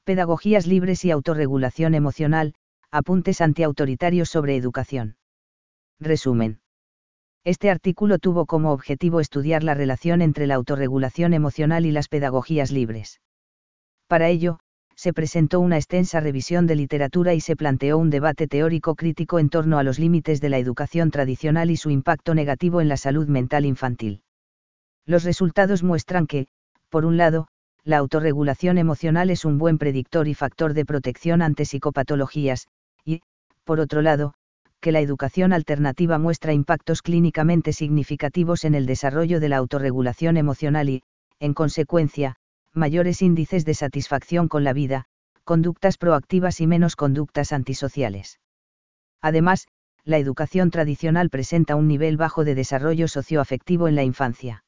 Pedagogías libres y autorregulación emocional, apuntes antiautoritarios sobre educación. Resumen. Este artículo tuvo como objetivo estudiar la relación entre la autorregulación emocional y las pedagogías libres. Para ello, se presentó una extensa revisión de literatura y se planteó un debate teórico crítico en torno a los límites de la educación tradicional y su impacto negativo en la salud mental infantil. Los resultados muestran que, por un lado, la autorregulación emocional es un buen predictor y factor de protección ante psicopatologías, y, por otro lado, que la educación alternativa muestra impactos clínicamente significativos en el desarrollo de la autorregulación emocional y, en consecuencia, mayores índices de satisfacción con la vida, conductas proactivas y menos conductas antisociales. Además, la educación tradicional presenta un nivel bajo de desarrollo socioafectivo en la infancia.